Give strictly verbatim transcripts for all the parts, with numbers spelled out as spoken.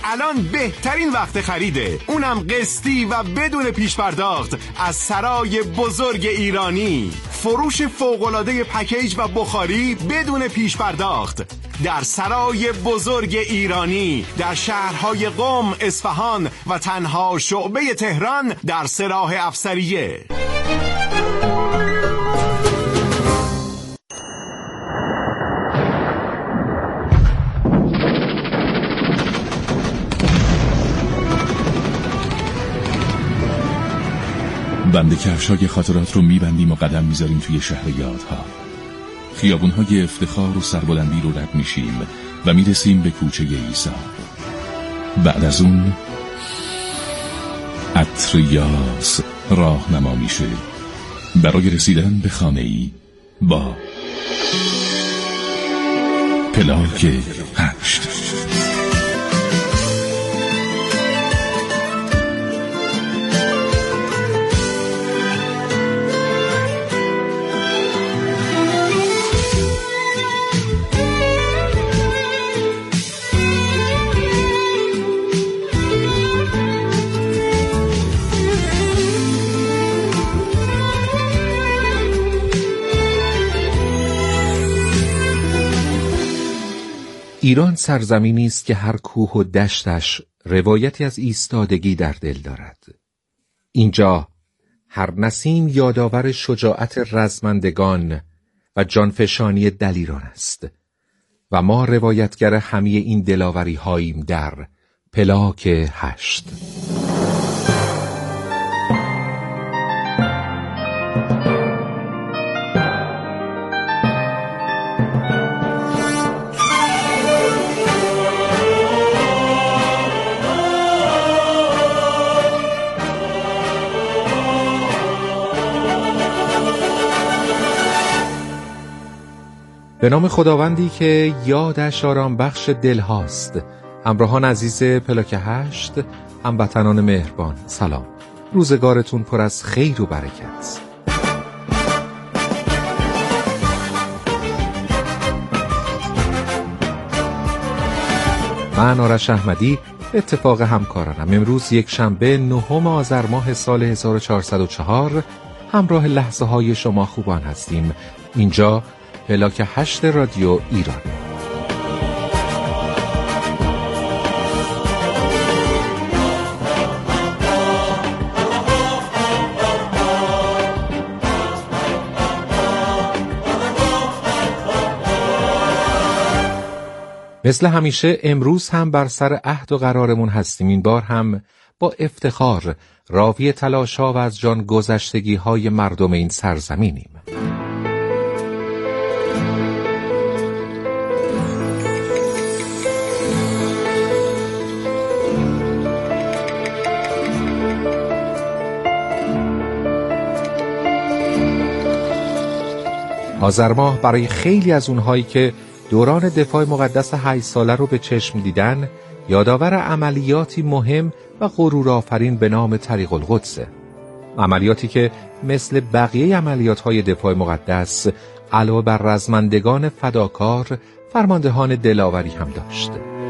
الان بهترین وقت خریده، اونم قسطی و بدون پیش پرداخت از سرای بزرگ ایرانی. فروش فوق‌العاده پکیج و بخاری بدون پیش پرداخت در سرای بزرگ ایرانی در شهرهای قم، اصفهان و تنها شعبه تهران در سراح افسریه. بند کفشای خاطرات رو میبندیم و قدم میذاریم توی شهر یادها. خیابونهای افتخار و سربلندی رو رد میشیم و میرسیم به کوچه عیسی. بعد از اون عطر یاس راهنما میشه برای رسیدن به خانه‌ای با پلاک هشت. ایران سرزمینی است که هر کوه و دشتش روایتی از ایستادگی در دل دارد. اینجا هر نسیم یادآور شجاعت رزمندگان و جانفشانی دلیران است و ما روایتگر همه این دلاوری هاییم در پلاک هشت. به نام خداوندی که یادش آرام بخش دل هاست. همراهان عزیز پلاک هشت، هموطنان مهربان، سلام. روزگارتون پر از خیر و برکت. من آرش احمدی اتفاق همکارانم امروز یک شنبه نهم آذر ماه سال هزار و چهارصد و چهار همراه لحظه های شما خوبان هستیم. اینجا پلاک هشت رادیو ایران. مثل همیشه امروز هم بر سر عهد و قرارمون هستیم. این بار هم با افتخار راوی تلاش‌ها و از جان گذشتگی‌های مردم این سرزمینیم. آذر ماه برای خیلی از اونهایی که دوران دفاع مقدس هشت ساله رو به چشم دیدن یادآور عملیاتی مهم و غرورآفرین به نام طریق القدسه. عملیاتی که مثل بقیه عملیات‌های دفاع مقدس علاوه بر رزمندگان فداکار فرماندهان دلاوری هم داشت.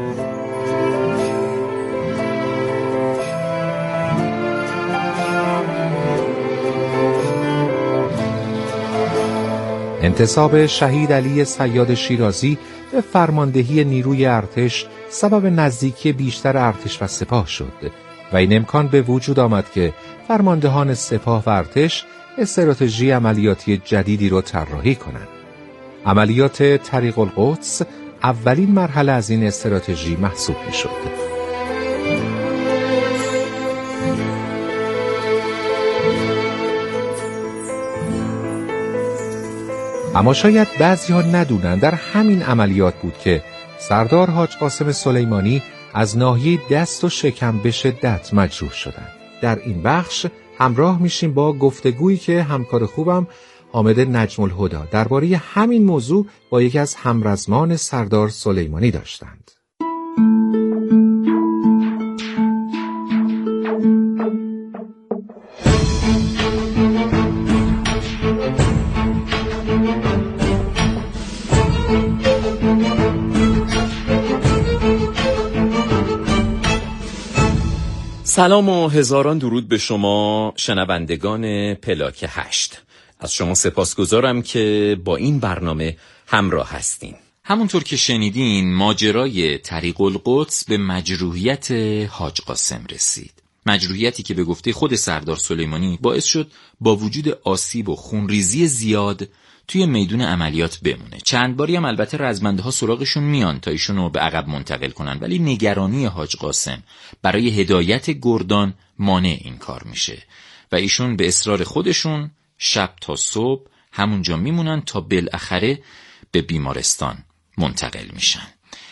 انتصاب شهید علی صیاد شیرازی به فرماندهی نیروی ارتش سبب نزدیکی بیشتر ارتش و سپاه شد و این امکان به وجود آمد که فرماندهان سپاه و ارتش استراتژی عملیاتی جدیدی را طراحی کنند. عملیات طریق القدس اولین مرحله از این استراتژی محسوب می‌شد. اما شاید بعضی ها ندونن در همین عملیات بود که سردار حاج قاسم سلیمانی از ناحیه دست و شکم به شدت مجروح شدند. در این بخش همراه میشیم با گفتگویی که همکار خوبم حامد نجم الهدی درباره همین موضوع با یکی از همرزمان سردار سلیمانی داشتند. سلام و هزاران درود به شما شنوندگان پلاک هشت. از شما سپاسگزارم که با این برنامه همراه هستین. همونطور که شنیدین ماجرای طریق القدس به مجروحیت حاج قاسم رسید. مجروحیتی که به گفته خود سردار سلیمانی باعث شد با وجود آسیب و خونریزی زیاد توی میدون عملیات بمونه. چند باری هم البته رزمنده‌ها سراغشون میان تا ایشونو به عقب منتقل کنن، ولی نگرانی حاج قاسم برای هدایت گردان مانع این کار میشه و ایشون به اصرار خودشون شب تا صبح همونجا میمونن تا بالاخره به بیمارستان منتقل میشن.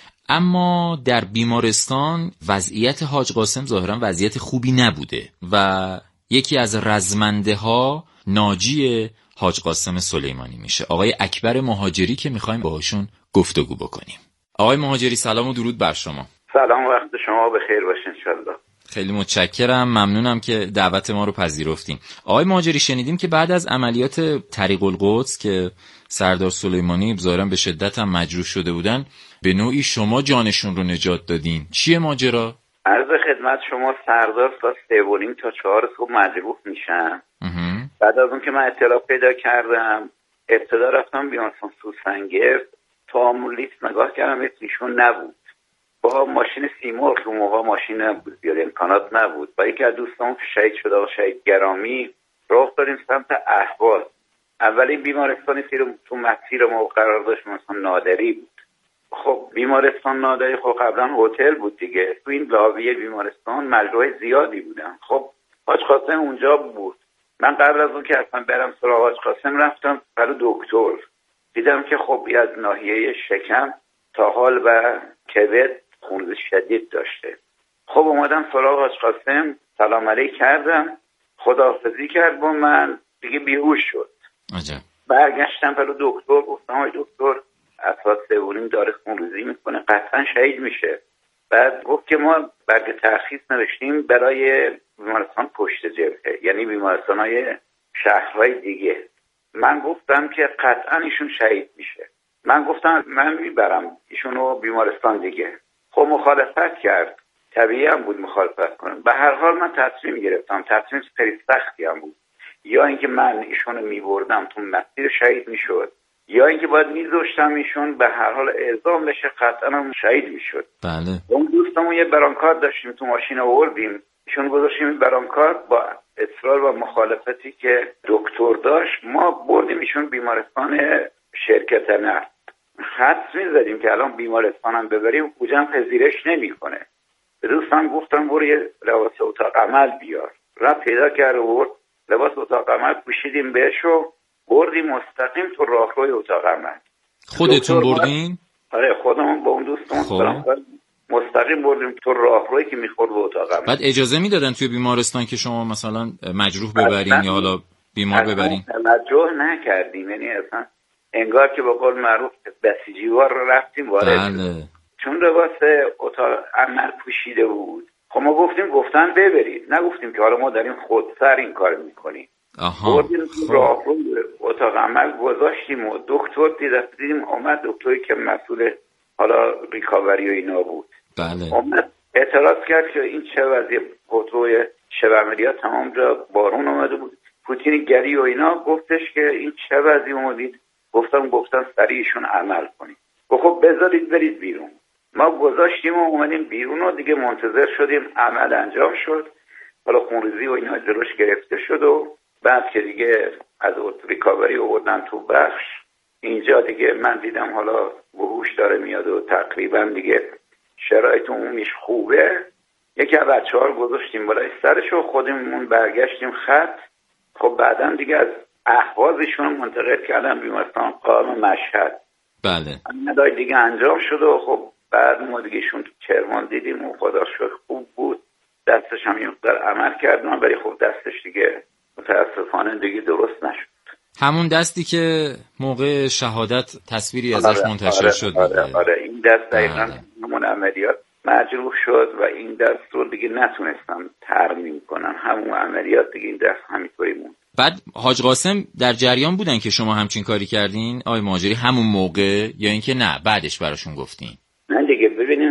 اما در بیمارستان وضعیت حاج قاسم ظاهرا وضعیت خوبی نبوده و یکی از رزمنده‌ها ناجی حاج قاسم سلیمانی میشه، آقای اکبر مهاجری، که میخوایم باهاشون گفتگو بکنیم. آقای مهاجری سلام و درود بر شما. سلام، وقت شما بخیر باشه انشالله. خیلی متشکرم، ممنونم که دعوت ما رو پذیرفتین. آقای مهاجری شنیدیم که بعد از عملیات طریق القدس که سردار سلیمانی ظاهرا به شدت هم مجروح شده بودن، به نوعی شما جانشون رو نجات دادین. چیه ماجرا؟ عرض خدمت شما، سردار ساعت سه و نیم تا چهار صبح مجروح میشن. بعد از اون که من اطلاع پیدا کردم، ابتدا رفتم بیمارستان سوسنگرد، تا لیست نگاه کردم اسمشون نبود. با ماشین سیمرغ، رو موقع ماشین نبود، بیاد امکانات نبود. با یکی از دوستان که شهید شده و شهید گرامی راه داریم سمت اهواز. اولین بیمارستانی که تو مسیر ما قرار داشت بیمارستان نادری بود. خب بیمارستان نادری خب قبلا هتل بود دیگه، تو این لاوی بیمارستان مجروح زیادی بودن. خب حاج قاسم اونجا بود. من قبل از اون که اصلا برم سراغ حاج قاسم رفتم برای دکتر، دیدم که خب از ناحیه شکم تا حال و کبد خونریزی شدید داشته. خب اومدم سراغ حاج قاسم، سلام علیک کردم، خداحافظی کرد با من، دیگه بیهوش شد. عجب. برگشتم برای دکتر، گفتم آقای دکتر اساس سوونیم داره خونریزی میکنه، قطعا شهید میشه. بعد گفت که ما برگ ترخیص نوشتیم برای بیمارستان پشت جبهه، یعنی بیمارستان‌های شهرهای دیگه. من گفتم که قطعا ایشون شهید میشه. من گفتم من میبرم ایشونو بیمارستان دیگه. خب مخالفت کرد، طبیعی هم بود مخالفت کنم. به هر حال من تصمیم گرفتم، تصمیم خیلی سختی هم بود، یا اینکه من ایشونو میبردم تو مسیر شهید میشد، یا اینکه باید میذاشتم ایشون به هر حال اعزام بشه، قطعا هم شهید میشد. بله. اون دوستمون یه برانکار داشتیم تو ماشین آوردیم، ایشون گذاشتیم برانکار، با اصرار و مخالفتی که دکتر داشت ما بردیم ایشون بیمارستان شرکت نفت. حدس میزدیم که الان بیمارستان هم ببریم اوجم پذیرش نمیکنه. به دوستم گفتم برو یه لباس اتاق عمل بیار. رفت پیدا کرد و برد لباس اتاق عمل پوشیدیم بهشو، بردیم مستقیم تو راهروی اتاق عمل. خودتون بردین؟ آره خودمون با اون دوستمون مستقیم بردیم تو راهرویی که میخورد به اتاق عمل. بعد اجازه میدادن توی بیمارستان که شما مثلا مجروح ببرین یا حالا بیمار ببرین؟ توجه نکردیم، یعنی اصلا انگار که به قول معروف بسیجیوار رفتیم وارد. بله. چون لباس اتاق عمل پوشیده بود، خب ما گفتیم گفتن ببرید، نگفتیم که حالا ما داریم خودسر این کار میکنیم. آها. بردیم تو راهرو اتاق عمل گذاشتیم و دکتر دیدیم اومد، دکتری که مسئول حالا ریکاوری و اینا بود. بله. اومد اعتراض کرد که این چه وضعیه، خودروی شب عملیات تمام جا بارون اومده بود، پوتین گری و اینا. گفتش که این چه وضعی اومدید؟ گفتم گفتن سریعشون عمل کنید. خب بذارید برید بیرون. ما گذاشتیم و اومدیم بیرون و دیگه منتظر شدیم عمل انجام شد. حالا خونریزی و اینا جلوش گرفته شد و بعد که دیگه از ریکاوری آوردن تو بخش، اینجا دیگه من دیدم حالا وحوش داره میاد و تقریبا دیگه شرایط عمومیش خوبه. یکی از بچه‌ها رو گذاشتیم بالای سرش و خودمون برگشتیم خط. خب بعداً دیگه از اهوازشون منتقل کردن بیمارستان قائم مشهد. بله. عملیات دیگه انجام شد و خب بعد ما دیگه شون تو کرمان دیدیم و خدا شکر خوب بود. دستش هم یه مقدار عمل کردن ولی خب دستش دیگه متاسفانه دیگه درست نشد. همون دستی که موقع شهادت تصویری ازش آره، منتشر آره، شد. آره، آره این دست دقیقا بله. همون عملیات مجروح شد و این دست رو دیگه نتونستم ترمیم کنم. همون عملیات دیگه این دست همینطوری موند. بعد حاج قاسم در جریان بودن که شما همچین کاری کردین آقای مهاجری همون موقع، یا اینکه نه بعدش براشون گفتین؟ نه دیگه ببینین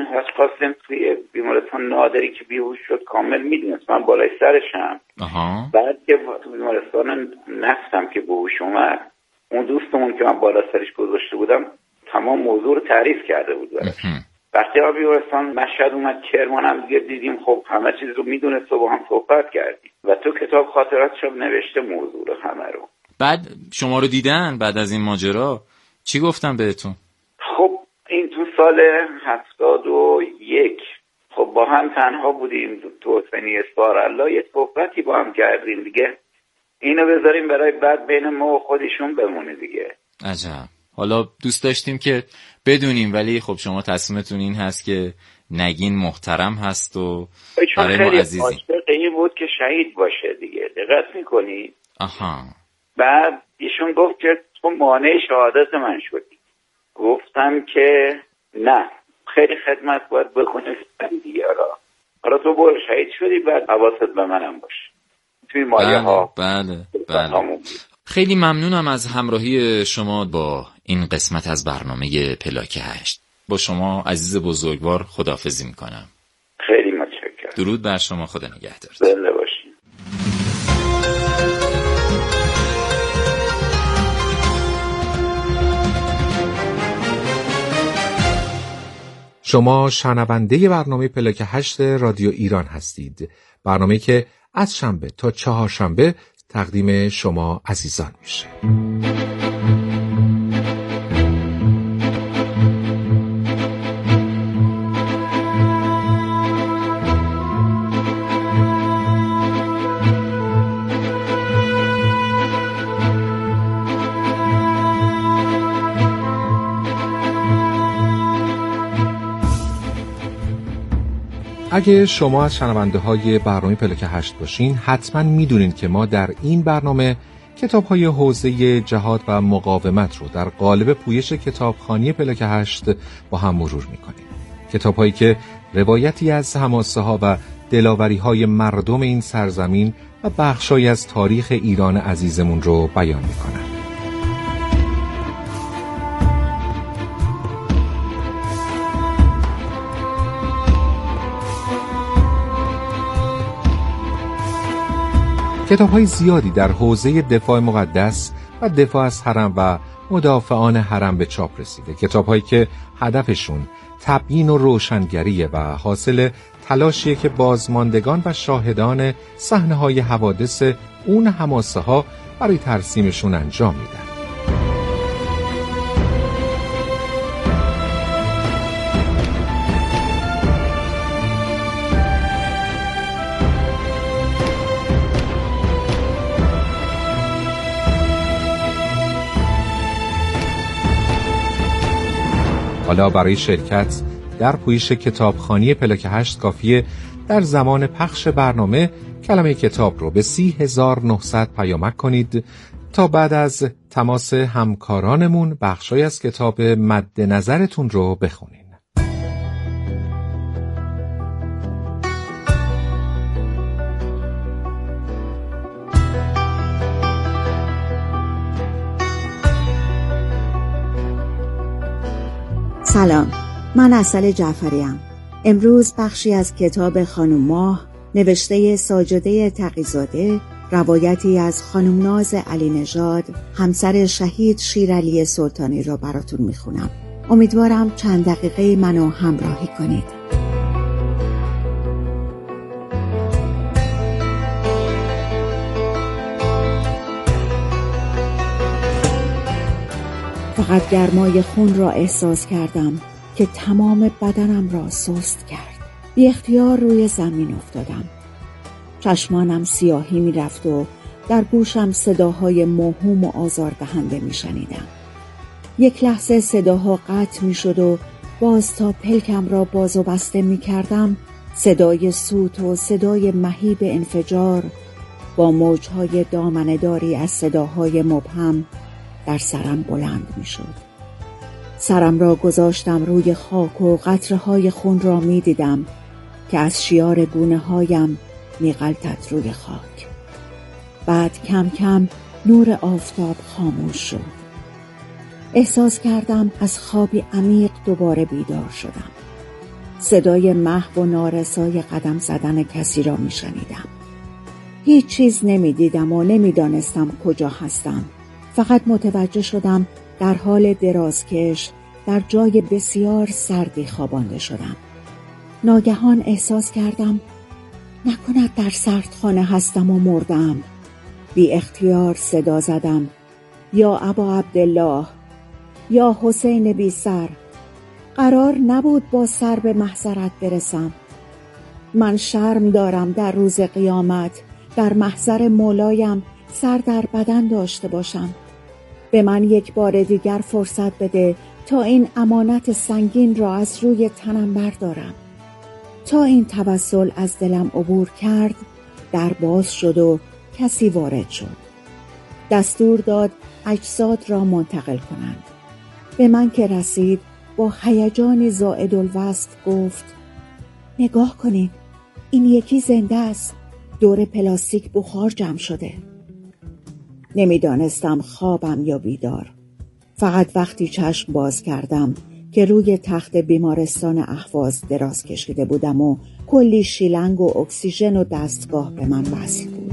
پس خواستیم توی بیمارستان نادری که بیهوش شد کامل میدونست من بالای سرشم. آها. بعد که تو بیمارستان نفتم که بیهوش اومد، اون دوستمون که من بالا سرش گذاشته بودم تمام موضوع رو تعریف کرده بود براش. وقتی ما بیمارستان مشهد اومد کرمان هم دیگه دیدیم، خب همه چیز رو میدونست و با هم صحبت کردیم و تو کتاب خاطراتش هم نوشته موضوع رو همه رو. بعد شما رو دیدن بعد از این ماجرا چی گفتن بهتون؟ خب این تو سال هفتاد و یک خب با هم تنها بودیم تو حسینی اسپارالله، یه صحبتی با هم کردیم دیگه، اینو بذاریم برای بعد بین ما و خودشون بمونه دیگه. عجب. حالا دوست داشتیم که بدونیم، ولی خب شما تصمیمتون این هست که نگین محترم هست و برای ما عزیزی. عاشق این بود که شهید باشه دیگه، دقت میکنی؟ آها. بعد ایشون گفت که تو مانع شهادت من شدی. گفتم که نه، خیلی خدمت باید بکنه دیگه. را حالا تو برو شهید شدی، بعد حواست به منم باشه توی مایه ها. بله بله, بله. خیلی ممنونم از همراهی شما با این قسمت از برنامه پلاک هشت. با شما عزیز بزرگوار خداحافظی میکنم. خیلی متشکرم. درود بر شما، خدا نگهدار. زنده باشین. شما شنونده برنامه پلاک هشت رادیو ایران هستید، برنامه که از شنبه تا چهارشنبه تقدیم شما عزیزان میشه. اگه شما از شنونده های برنامه پلاک هشت باشین، حتما میدونین که ما در این برنامه کتاب های حوزه جهاد و مقاومت رو در قالب پویش کتابخوانی پلاک هشت با هم مرور میکنیم. کتاب هایی که روایتی از حماسه ها و دلاوری های مردم این سرزمین و بخشایی از تاریخ ایران عزیزمون رو بیان میکنن. کتاب‌های زیادی در حوزه دفاع مقدس و دفاع از حرم و مدافعان حرم به چاپ رسیده. کتاب‌هایی که هدفشون تبیین و روشنگریه و حاصل تلاشیه که بازماندگان و شاهدان صحنه‌های حوادث اون حماسه‌ها برای ترسیمشون انجام میدن. حالا برای شرکت در پویش کتابخوانی پلاک هشت کافیه در زمان پخش برنامه کلمه کتاب رو به سی هزار و نهصد پیامک کنید تا بعد از تماس همکارانمون بخشای از کتاب مد نظرتون رو بخونین. سلام، من عسل جعفریم. امروز بخشی از کتاب خانم ماه نوشته ساجده تقی‌زاده، روایتی از خانم ناز علی نژاد، همسر شهید شیرعلی سلطانی را براتون میخونم. امیدوارم چند دقیقه منو همراهی کنید. فقط گرمای خون را احساس کردم که تمام بدنم را سست کرد. بی اختیار روی زمین افتادم. چشمانم سیاهی می رفت و در گوشم صداهای موهوم و آزاردهنده می شنیدم. یک لحظه صداها قطع می شد و باز تا پلکم را باز و بسته می کردم صدای سوت و صدای مهیب انفجار با موجهای دامنه‌داری از صداهای مبهم در سرم بلند می شد. سرم را گذاشتم روی خاک و قطره‌های خون را می دیدم که از شیار گونه هایم می غلطد روی خاک. بعد کم کم نور آفتاب خاموش شد. احساس کردم از خوابی عمیق دوباره بیدار شدم. صدای محو و نارسای قدم زدن کسی را می شنیدم. هیچ چیز نمی دیدم و نمی دانستم کجا هستم. فقط متوجه شدم در حال درازکش در جای بسیار سردی خوابانده شدم. ناگهان احساس کردم نکند در سردخانه هستم و مردم. بی اختیار صدا زدم یا ابا عبدالله، یا حسین بی سر. قرار نبود با سر به محضرت برسم. من شرم دارم در روز قیامت در محضر مولایم سر در بدن داشته باشم. به من یک بار دیگر فرصت بده تا این امانت سنگین را از روی تنم بردارم. تا این توسل از دلم عبور کرد، در باز شد و کسی وارد شد. دستور داد اجساد را منتقل کنند. به من که رسید با هیجانی زائد الوصف گفت نگاه کنید، این یکی زنده است، دور پلاستیک بخار جمع شده. نمیدانستم خوابم یا بیدار. فقط وقتی چشم باز کردم که روی تخت بیمارستان اهواز دراز کشیده بودم و کلی شیلنگ و اکسیژن و دستگاه به من وصل بود.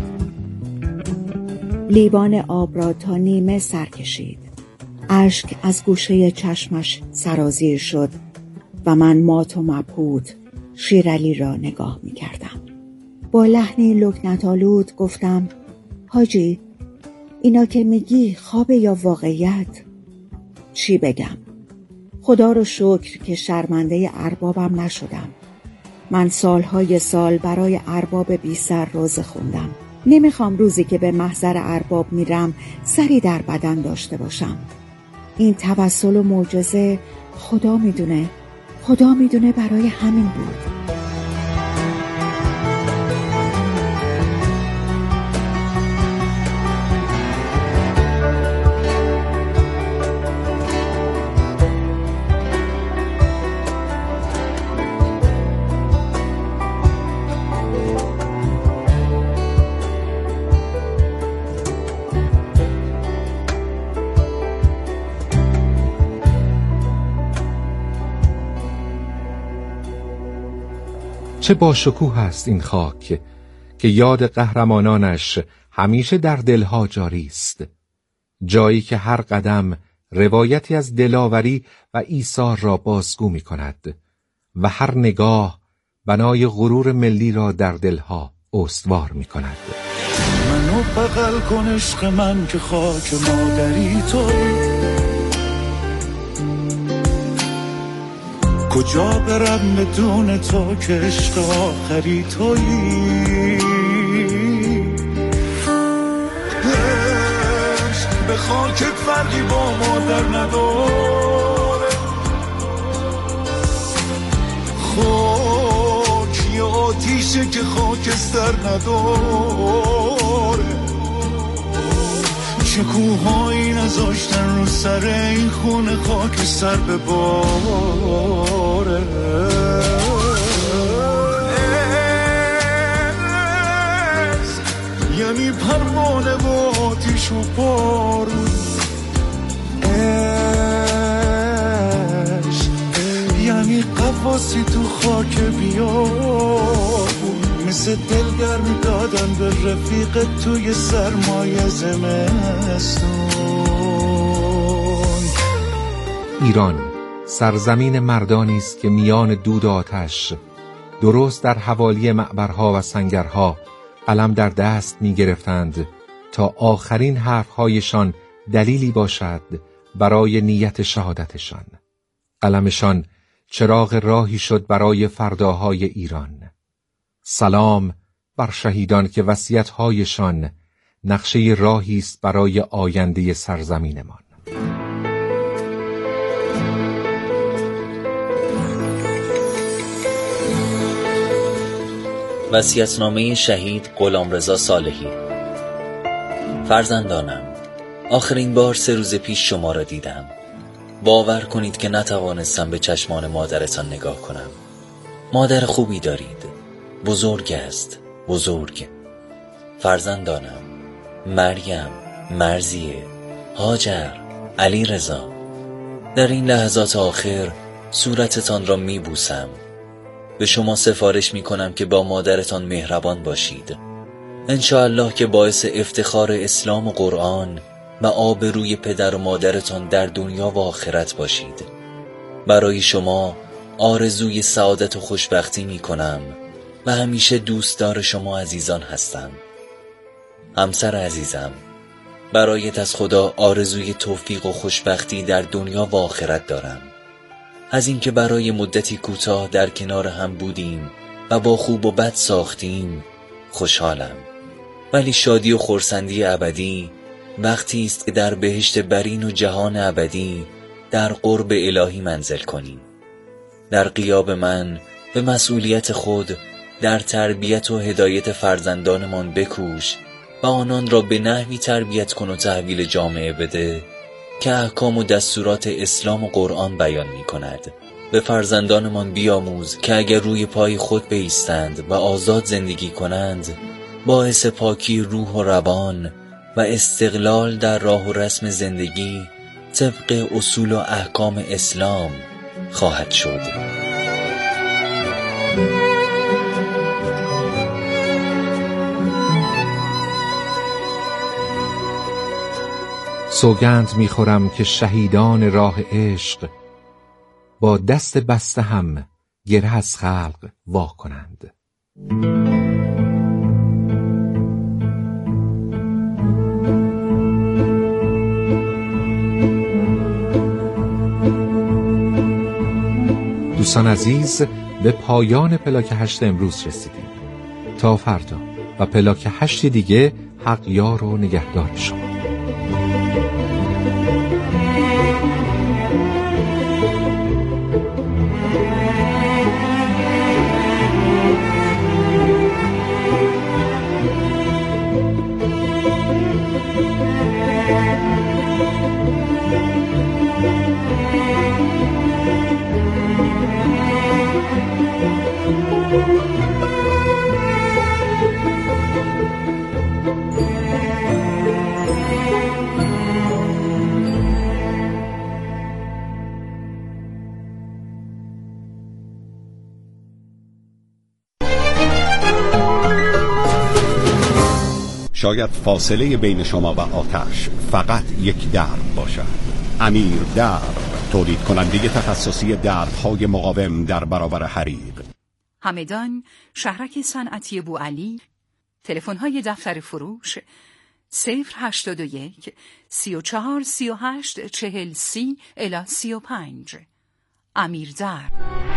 لیوان آب را تا نیمه سر کشید. اشک از گوشه چشمش سرازیر شد و من مات و مبهوت شیرعلی را نگاه می کردم. با لحنی لکنت‌آلود گفتم حاجی، اینا که میگی خوابه یا واقعیت؟ چی بگم؟ خدا رو شکر که شرمنده اربابم نشدم. من سالهای سال برای ارباب بی سر روزه خوندم. نمیخوام روزی که به محضر ارباب میرم سری در بدن داشته باشم. این توسل و معجزه خدا میدونه، خدا میدونه برای همین بود. چه باشکوه است این خاک که یاد قهرمانانش همیشه در دلها جاری است. جایی که هر قدم روایتی از دلاوری و ایثار را بازگو می کند و هر نگاه بنای غرور ملی را در دلها استوار می کند. منو بغل کن عشق من که خاک مادری توی، کجا برم بدون تو که عشق آخری تویی. عشق به خاکت فرقی با مادر نداره، خاک یه آتیشه که خاکستر نداره. چه کوهایی نذاشتن رو سر این خونه خاک سر به باره. یعنی پروانه و آتیش و بارون، عشق یعنی قواسی تو خاک بیابون، مثل دلگرمی دادن به رفیق توی سرمایه زمستون. ایران سرزمین مردانی است که میان دود آتش درست در حوالی معبرها و سنگرها قلم در دست می گرفتند تا آخرین حرفهایشان دلیلی باشد برای نیت شهادتشان. قلمشان چراغ راهی شد برای فرداهای ایران. سلام بر شهیدان که وصیت‌هایشان نقشه راهی است برای آینده سرزمینمان. وصیت‌نامه شهید غلامرضا صالحی. فرزندانم، آخرین بار سه روز پیش شما را دیدم. باور کنید که نتوانستم به چشمان مادرتان نگاه کنم. مادر خوبی دارید، بزرگ است، بزرگ. فرزندانم، مریم، مرزیه، هاجر، علی رضا، در این لحظات آخر صورتتان را می بوسم به شما سفارش می کنم که با مادرتان مهربان باشید. انشاءالله که باعث افتخار اسلام و قرآن و آبروی پدر و مادرتان در دنیا و آخرت باشید. برای شما آرزوی سعادت و خوشبختی می کنم و همیشه دوستدار شما عزیزان هستم. همسر عزیزم، برایت از خدا آرزوی توفیق و خوشبختی در دنیا و آخرت دارم. از اینکه برای مدتی کوتاه در کنار هم بودیم و با خوب و بد ساختیم خوشحالم، ولی شادی و خرسندی ابدی وقتی است که در بهشت برین و جهان ابدی در قرب الهی منزل کنیم. در غیاب من به مسئولیت خود در تربیت و هدایت فرزندانمان بکوش و آنان را به نحوی تربیت کن و تحویل جامعه بده که احکام و دستورات اسلام و قرآن بیان می کند. به فرزندانمان بیاموز که اگر روی پای خود بایستند و آزاد زندگی کنند، باعث پاکی روح و روان و استقلال در راه و رسم زندگی طبق اصول و احکام اسلام خواهد شد. سوگند میخورم که شهیدان راه عشق با دست بسته هم گره از خلق وا کنند. دوستان عزیز، به پایان پلاک هشت امروز رسیدیم. تا فردا و پلاک هشت دیگه، حق یار و نگهدار شما. شاید فاصله بین شما و آتش فقط یک درب باشد. امیر درب، تولید کننده تخصصی درب‌های مقاوم در برابر حریق. همدان، شهرک صنعتی بوعلی. تلفن‌های دفتر فروش صفر هشتاد و یک سی و چهار سی و هشت چهل سی الی سی و پنج. امیر درب.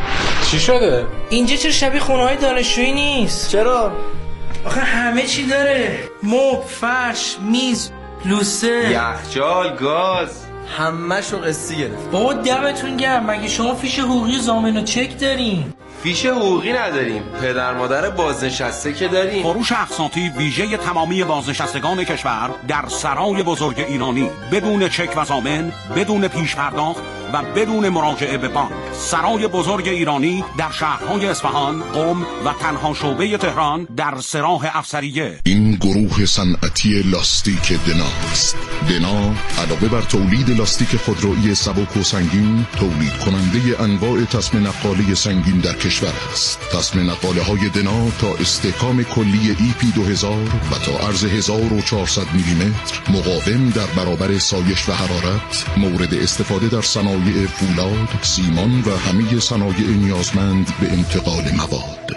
چی شده؟ اینجا چرا شبیه خونه‌های دانشجویی نیست؟ چرا؟ آخه همه چی داره، مبل، فرش، میز، لوسه، یخچال، گاز، همه شو قسطی گرفت. بابا دمتون گرم، مگه شما فیش حقوقی ضامن و چک دارین؟ فیش حقوقی نداریم، پدر مادر بازنشسته که داریم. فروش اقساطی ویژه تمامی بازنشستگان کشور در سرای بزرگ ایرانی، بدون چک و ضامن، بدون پیش پرداخت و بدون مراجعه به بانک. سرای بزرگ ایرانی در شهرهای اصفهان، قم و تنها شعبه تهران در سراح افسریه. این گروه صنعتی لاستیک دنا است. دنا علاوه بر تولید لاستیک خودرویی سبک و سنگین، تولید کننده انواع تسمه نقاله سنگین در کشور است. تسمه نقاله های دنا تا استحکام کلی ای پی دو هزار و تا عرض هزار و چهارصد میلی متر، مقاوم در برابر سایش و حرارت، مورد استفاده در صنایع فولاد، سیمان و همه صنایع نیازمند به انتقال مواد.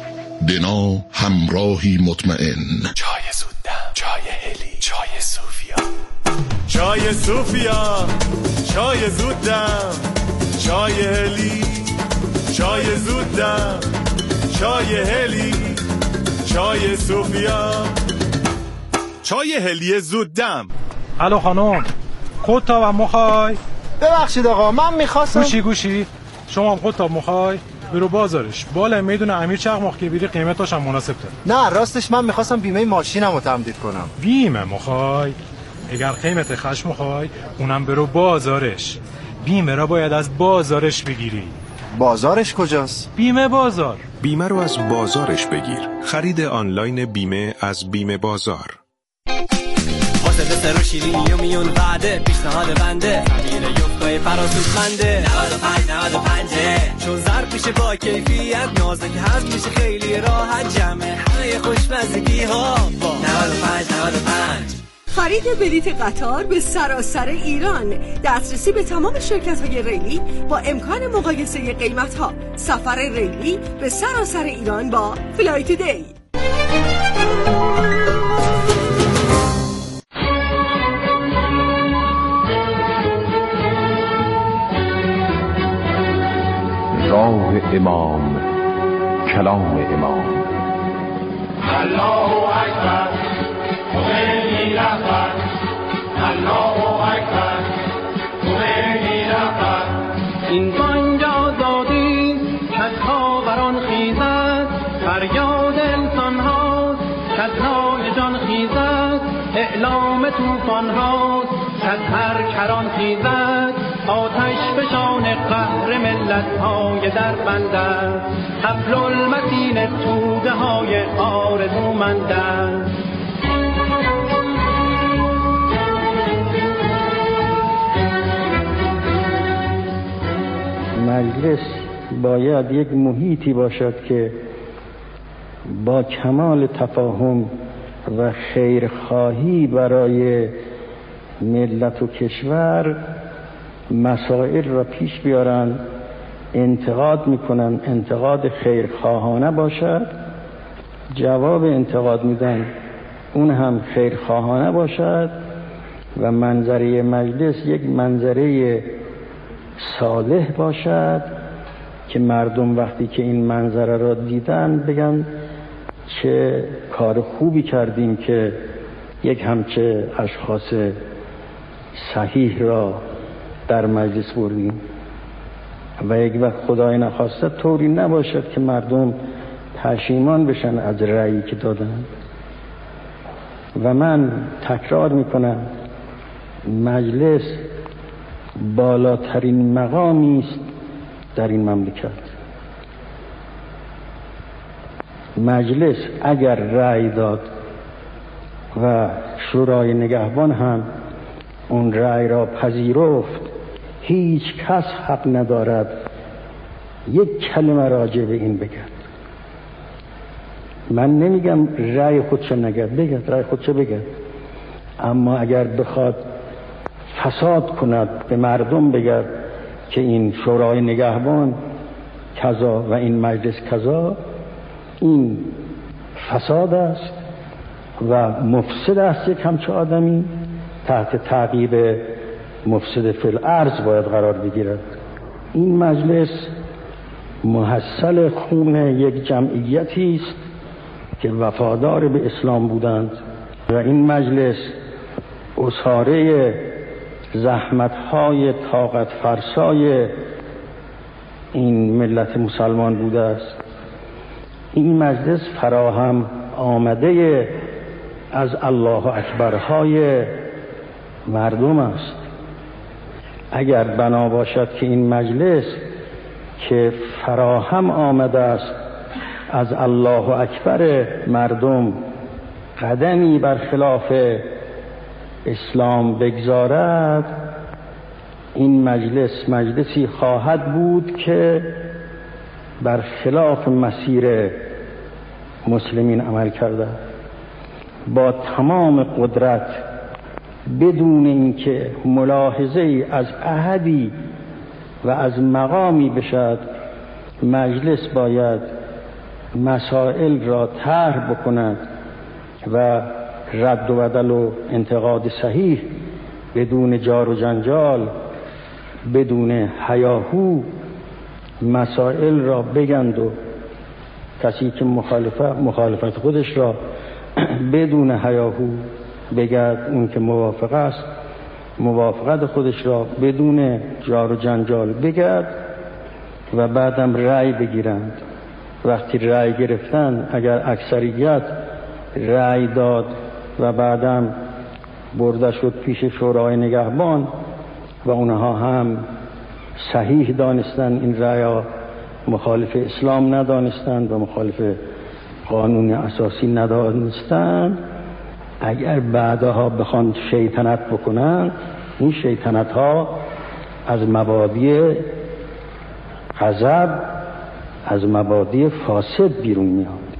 دنا، همراهی مطمئن. چای زودم، چای هلی، چای صوفیا، چای صوفیا، چای زودم، چای هلی، چای زودم، چای هلی، چای صوفیا، چای هلی زودم. الو خانم، خودتا و مخوای؟ ببخشید آقا، من میخواستم. گوشی گوشی شما هم خودتا مخوای؟ برو بازارش، بالا میدون امیر چقماخ که بیری قیمتاش هم مناسب تر. نه راستش من میخواستم بیمه ماشینم رو تمدید کنم. بیمه مخوای؟ اگر قیمت خشم مخوای اونم برو بازارش. بیمه را باید از بازارش بگیری. بازارش کجاست؟ بیمه بازار. بیمه رو از بازارش بگیر. خرید آنلاین بیمه از بیمه بازار. حاصل موسر و شیرینی و میون وعده پیشنهاد بنده خمیر یفتای فراسودمنده نود و پنج نود و پنج چون زر پیشه با کیفیت نازک هضم میشه خیلی راحت جمع همه خوشمزگی ها با نود و پنج نود و پنج. خرید بلیت قطار به سراسر ایران، دسترسی به تمام شرکت‌های ریلی با امکان مقایسه قیمت‌ها. سفر ریلی به سراسر ایران با فلای تودی. راه امام، کلام امام. الله اکبر، خمینی رهبر. الله اکبر، خمینی رهبر. این بانگ آزادی کز خاوران خیزد، فریاد انسان هاست کز رای جان خیزد، اعلام طوفان هاست کز هر کران خیزد، آتش فشان قهر ملت های در بندد، حبل المتین توده های آرزومندد. مجلس باید یک محیطی باشد که با کمال تفاهم و خیرخواهی برای ملت و کشور مسائل را پیش بیارن، انتقاد میکنن، انتقاد خیرخواهانه باشد، جواب انتقاد میدن اون هم خیرخواهانه باشد و منظره مجلس یک منظره صالح باشد که مردم وقتی که این منظره را دیدن بگن چه کار خوبی کردیم که یک همچه اشخاص صحیح را در مجلس بردیم و یک وقت خدای نخواسته طوری نباشد که مردم پشیمان بشن از رأیی که دادن. و من تکرار میکنم مجلس بالاترین مقامی است در این مملکت. مجلس اگر رأی داد و شورای نگهبان هم اون رأی را پذیرفت، هیچ کس حق ندارد یک کلمه راجع به این بگد. من نمیگم رأی خودش نگد، بگد رأی خودش بگد، اما اگر بخواد فساد کند به مردم بگد که این شورای نگهبان کذا و این مجلس کذا، این فساد است و مفسد است. یک همچه آدمی تحت تعقیب مفسد فی الارض باید قرار بگیرد. این مجلس محصل خون یک جمعیتی است که وفادار به اسلام بودند و این مجلس اساره زحمت‌های طاقت فرسای این ملت مسلمان بوده است. این مجلس فراهم آمده از الله اکبرهای مردم است. اگر بنا باشد که این مجلس که فراهم آمده است از الله اکبر مردم قدمی بر خلاف اسلام بگذارد، این مجلس مجلسی خواهد بود که بر خلاف مسیر مسلمین عمل کرده، با تمام قدرت، بدون اینکه ملاحظه ای از احدی و از مقامی بشد. مجلس باید مسائل را طرح بکند و رد و بدل و انتقاد صحیح بدون جار و جنجال، بدون هیاهو مسائل را بگند و کسی که مخالفت مخالفت خودش را بدون هیاهو بگد، اون که موافق است موافقت خودش را بدون جار و جنجال بگد و بعدم رأی بگیرند. وقتی رأی گرفتن، اگر اکثریت رأی داد و بعدم برده شد پیش شورای نگهبان و اونها هم صحیح دانستن این رأی، مخالف اسلام ندانستند و مخالف قانون اساسی ندانستند، اگر بعدها بخوان شیطنت بکنن، این شیطنت ها از مبادی غضب، از مبادی فاسد بیرون میاد.